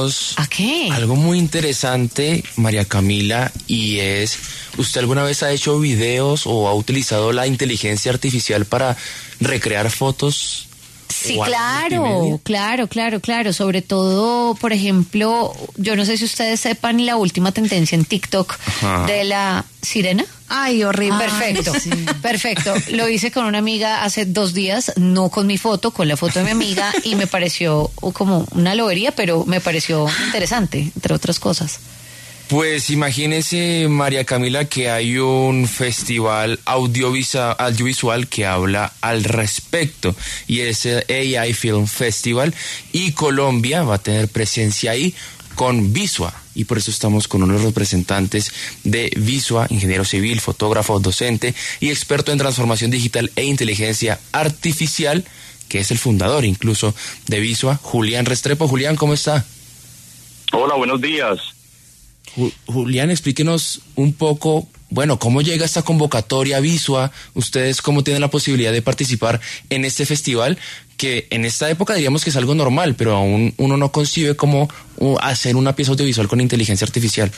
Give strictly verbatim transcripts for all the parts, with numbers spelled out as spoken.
tenemos ¿A qué? algo muy interesante, María Camila, y es, ¿usted alguna vez ha hecho videos o ha utilizado la inteligencia artificial para recrear fotos? Sí, claro, claro, claro, claro. Sobre todo, por ejemplo, yo no sé si ustedes sepan la última tendencia en TikTok Ajá. de la sirena. Ay, horrible. Perfecto, Ay, sí. perfecto. Lo hice con una amiga hace dos días, no con mi foto, con la foto de mi amiga, y me pareció como una lobería, pero me pareció interesante, entre otras cosas. Pues imagínese, María Camila, que hay un festival audiovisual, audiovisual que habla al respecto, y es el A I Film Festival, y Colombia va a tener presencia ahí con Visua, y por eso estamos con uno de los representantes de Visua, ingeniero civil, fotógrafo, docente y experto en transformación digital e inteligencia artificial, que es el fundador incluso de Visua, Julián Restrepo. Julián, ¿cómo está? Hola, buenos días. Julián, explíquenos un poco, bueno, ¿cómo llega esta convocatoria a Visua? ¿Ustedes cómo tienen la posibilidad de participar en este festival? Que en esta época diríamos que es algo normal, pero aún uno no concibe cómo hacer una pieza audiovisual con inteligencia artificial.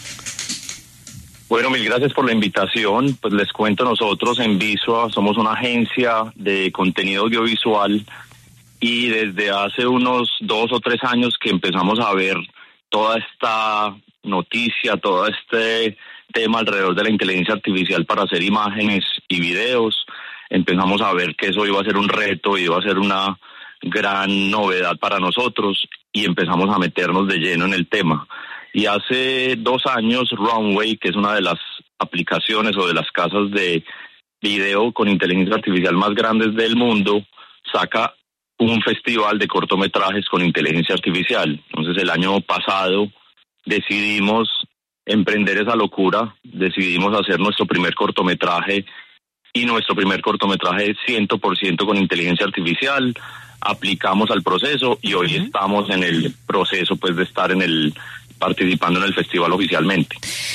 Bueno, mil gracias por la invitación. Pues les cuento, nosotros en Visua somos una agencia de contenido audiovisual y desde hace unos dos o tres años que empezamos a ver toda esta noticia, todo este tema alrededor de la inteligencia artificial para hacer imágenes y videos, empezamos a ver que eso iba a ser un reto, iba a ser una gran novedad para nosotros y empezamos a meternos de lleno en el tema. Y hace dos años Runway, que es una de las aplicaciones o de las casas de video con inteligencia artificial más grandes del mundo, saca un festival de cortometrajes con inteligencia artificial. Entonces el año pasado decidimos emprender esa locura, decidimos hacer nuestro primer cortometraje y nuestro primer cortometraje es cien por ciento con inteligencia artificial, aplicamos al proceso y hoy uh-huh. estamos en el proceso pues de estar en el participando en el festival oficialmente.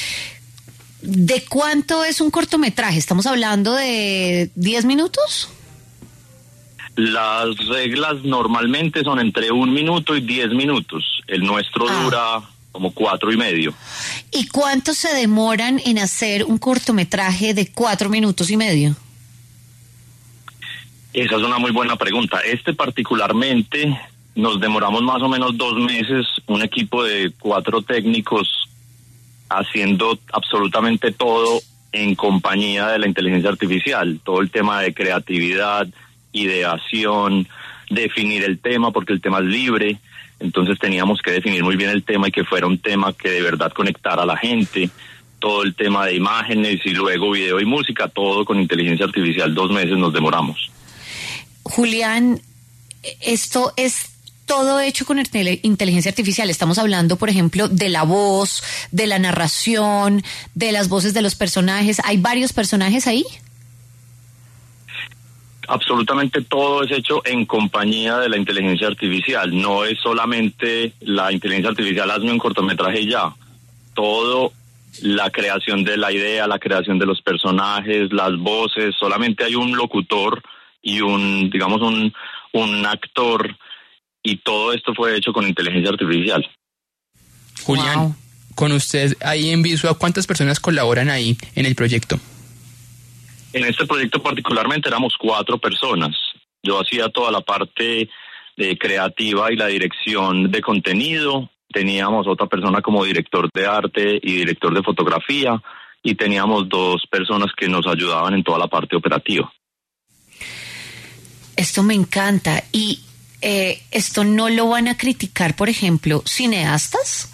¿De cuánto es un cortometraje? ¿Estamos hablando de diez minutos? Las reglas normalmente son entre un minuto y diez minutos. El nuestro ah. dura como cuatro y medio. ¿Y cuánto se demoran en hacer un cortometraje de cuatro minutos y medio? Esa es una muy buena pregunta. Este particularmente nos demoramos más o menos dos meses, un equipo de cuatro técnicos haciendo absolutamente todo en compañía de la inteligencia artificial. Todo el tema de creatividad, ideación, definir el tema, porque el tema es libre. Entonces teníamos que definir muy bien el tema y que fuera un tema que de verdad conectara a la gente. Todo el tema de imágenes y luego video y música, todo con inteligencia artificial. Dos meses nos demoramos. Julián, esto es todo hecho con inteligencia artificial. Estamos hablando, por ejemplo, de la voz, de la narración, de las voces de los personajes. ¿Hay varios personajes ahí? Absolutamente todo es hecho en compañía de la inteligencia artificial. No es solamente la inteligencia artificial, hazme un cortometraje y ya. Todo, la creación de la idea, la creación de los personajes, las voces, solamente hay un locutor y un, digamos, un, un actor, y todo esto fue hecho con inteligencia artificial. Julián, wow. Con usted ahí en Visua, ¿cuántas personas colaboran ahí en el proyecto? En este proyecto particularmente éramos cuatro personas. Yo hacía toda la parte de creativa y la dirección de contenido. Teníamos otra persona como director de arte y director de fotografía, y teníamos dos personas que nos ayudaban en toda la parte operativa. Esto me encanta. ¿Y eh, esto no lo van a criticar, por ejemplo, cineastas?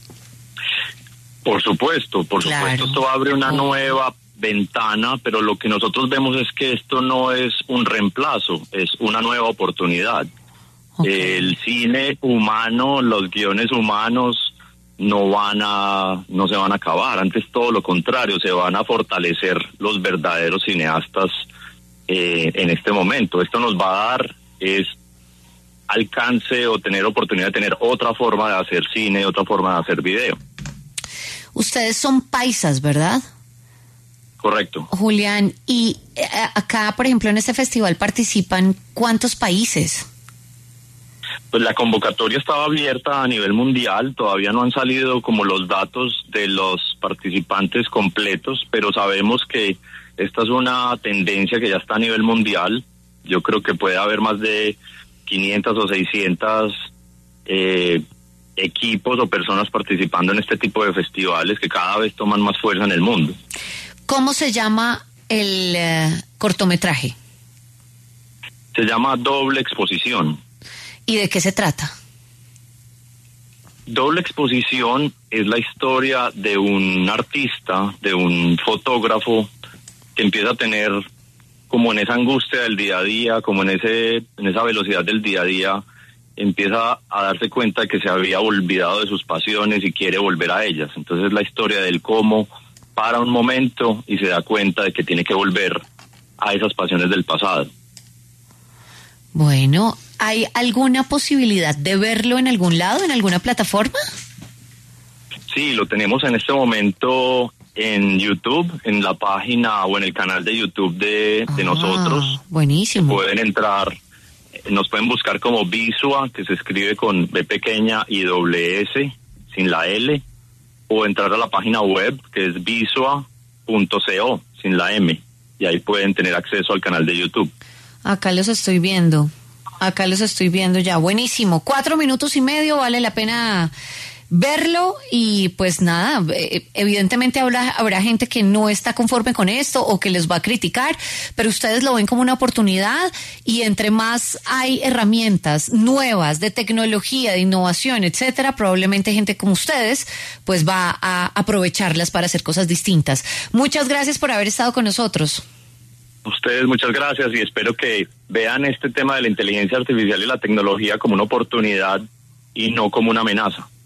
Por supuesto, por claro. supuesto. Esto abre una oh. nueva ventana, pero lo que nosotros vemos es que esto no es un reemplazo, es una nueva oportunidad. Okay. El cine humano, los guiones humanos no van a, no se van a acabar, antes todo lo contrario, se van a fortalecer los verdaderos cineastas eh, en este momento. Esto nos va a dar es alcance o tener oportunidad de tener otra forma de hacer cine, otra forma de hacer video. Ustedes son paisas, ¿verdad? Correcto. Julián, y acá, por ejemplo, en este festival participan ¿cuántos países? Pues la convocatoria estaba abierta a nivel mundial, todavía no han salido como los datos de los participantes completos, pero sabemos que esta es una tendencia que ya está a nivel mundial. Yo creo que puede haber más de quinientos o seiscientos eh, equipos o personas participando en este tipo de festivales que cada vez toman más fuerza en el mundo. ¿Cómo se llama el eh, cortometraje? Se llama Doble Exposición. ¿Y de qué se trata? Doble Exposición es la historia de un artista, de un fotógrafo que empieza a tener, como en esa angustia del día a día, como en ese en esa velocidad del día a día, empieza a darse cuenta de que se había olvidado de sus pasiones y quiere volver a ellas. Entonces la historia del cómo para un momento y se da cuenta de que tiene que volver a esas pasiones del pasado. Bueno, ¿hay alguna posibilidad de verlo en algún lado, en alguna plataforma? Sí, lo tenemos en este momento en YouTube, en la página o en el canal de YouTube de, de ah, nosotros. Buenísimo. Pueden entrar, nos pueden buscar como Visua, que se escribe con B pequeña y doble S, sin la L, o entrar a la página web, que es visua punto co, sin la M, y ahí pueden tener acceso al canal de YouTube. Acá los estoy viendo, acá los estoy viendo ya, buenísimo, cuatro minutos y medio, vale la pena verlo y pues nada, evidentemente habrá, habrá gente que no está conforme con esto o que les va a criticar, pero ustedes lo ven como una oportunidad y entre más hay herramientas nuevas de tecnología, de innovación, etcétera, probablemente gente como ustedes pues va a aprovecharlas para hacer cosas distintas. Muchas gracias por haber estado con nosotros. Ustedes muchas gracias y espero que vean este tema de la inteligencia artificial y la tecnología como una oportunidad y no como una amenaza.